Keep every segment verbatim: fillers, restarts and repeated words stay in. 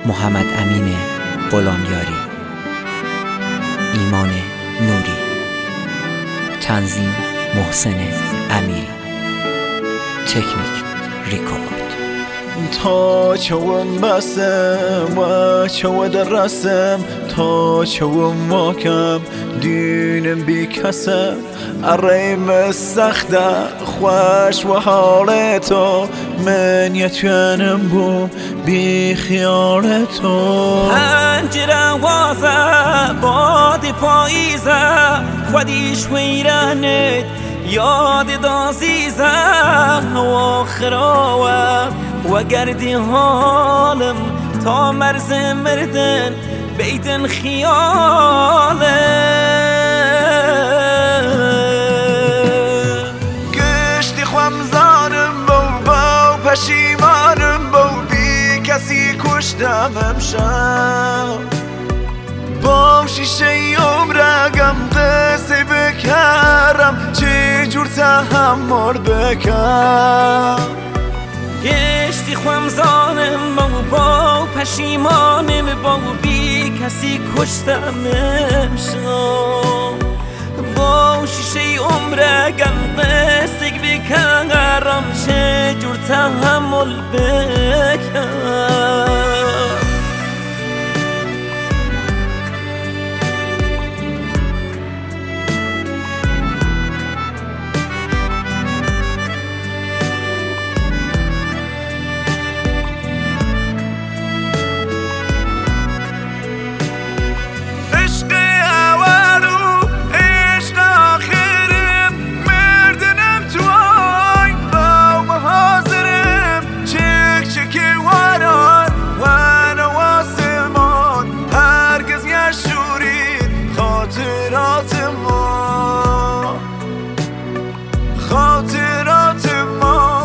محمد امین غلامیاری، ایمان نوری، تنظیم محسن امیری، تکنیک ریکورد. تا چوم بسم و چو درسم تا چوم ماکم دینم بی کسم اریم سخته خوش و حال تو من یتونم بوم بی خیال تو. پنجره وازه باد پاییزه خودیش ویرانت یاد دازیزه و خراوه و گردی حالم تا مرز مردن بیدن خیاله. گشتی خوام زانم بو بو پشیمانم بو بی کسی کشتم امشب بام شیشه عمرگم قصه بکرم چه جور تحمل بکرم. گشتی خوام زانم بو با پشیمانم با بی کسی کشتم امشب با شیشه عمرگم قصه بکرم چه جور تحمل بکرم. خاطرات ما خاطرات ما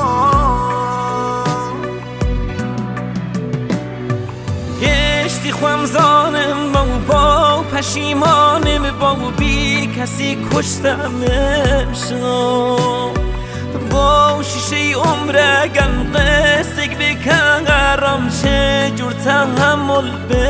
گشتی خوام زانم با با پشیمانم با بی کسی کشتم امشب با شیشه عمرگم قصه بکرم چه جور تحمل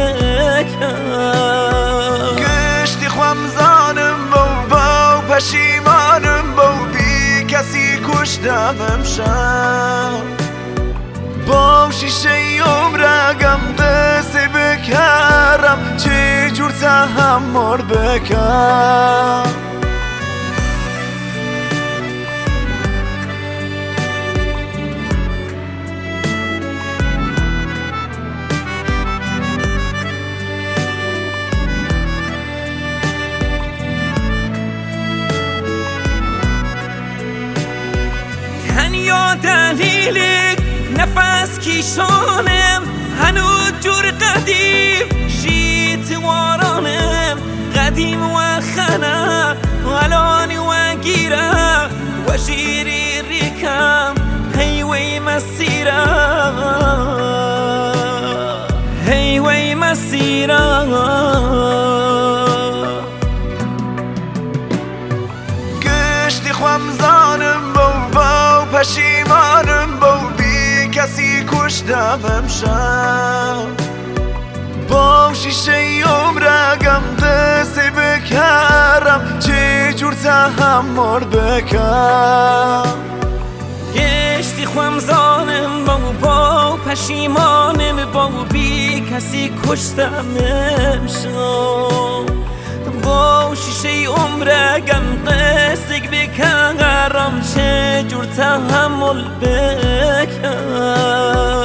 بکرم. گشتی خوام زانم بو بو پشیمانم بو بی کسی کشتم امشب با شیشه عمرگم قصه بکرم چه جور تحمل بکرم. دلیلک نفس کیشانم هنوز جور قدیم شیت وارانم قدیم و خنم الان و گیرم و شیری ریکم هیوی مسیرم هیوی مسیرم. گشتی خوام زانم بو بو پشیمانم بو بی کسی کشتم امشب با شیشه عمرگم قصه بکرم چه جور تحمل بکرم. گشتی خوام زانم با با پشیمانم با بی کسی کشتم امشب با شیشه عمرگم قصه بکرم چه جور تحمل بکرم.